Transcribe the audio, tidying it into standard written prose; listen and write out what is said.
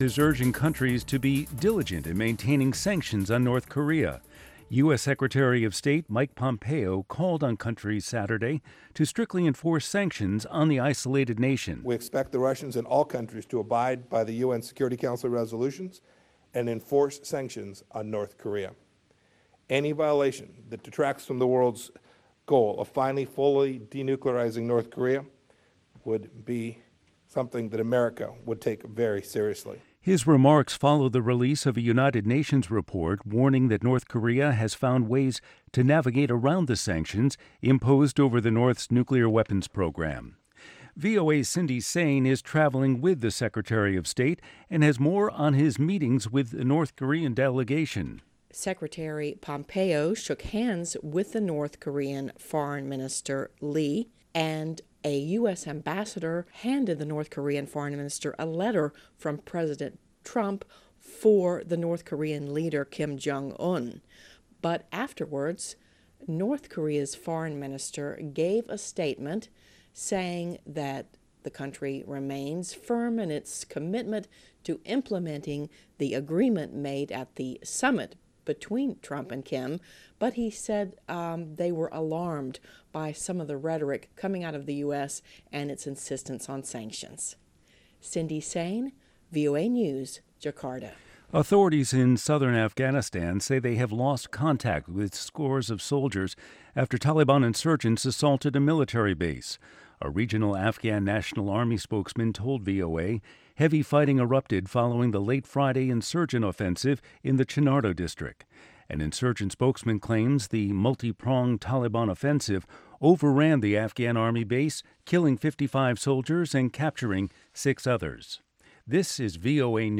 Is urging countries to be diligent in maintaining sanctions on North Korea. U.S. Secretary of State Mike Pompeo called on countries Saturday to strictly enforce sanctions on the isolated nation. We expect the Russians and all countries to abide by the UN Security Council resolutions and enforce sanctions on North Korea. Any violation that detracts from the world's goal of finally fully denuclearizing North Korea would be something that America would take very seriously. His remarks follow the release of a United Nations report warning that North Korea has found ways to navigate around the sanctions imposed over the North's nuclear weapons program. VOA's Cindy Saine is traveling with the Secretary of State and has more on his meetings with the North Korean delegation. Secretary Pompeo shook hands with the North Korean Foreign Minister Lee, and a U.S. ambassador handed the North Korean Foreign Minister a letter from President Trump for the North Korean leader Kim Jong-un. But afterwards, North Korea's foreign minister gave a statement saying that the country remains firm in its commitment to implementing the agreement made at the summit between Trump and Kim, but he said they were alarmed by some of the rhetoric coming out of the U.S. and its insistence on sanctions. Cindy Saine, VOA News, Jakarta. Authorities in southern Afghanistan say they have lost contact with scores of soldiers after Taliban insurgents assaulted a military base. A regional Afghan National Army spokesman told VOA heavy fighting erupted following the late Friday insurgent offensive in the Chinardo district. An insurgent spokesman claims the multi-pronged Taliban offensive overran the Afghan army base, killing 55 soldiers and capturing 6 others. This is VOA News.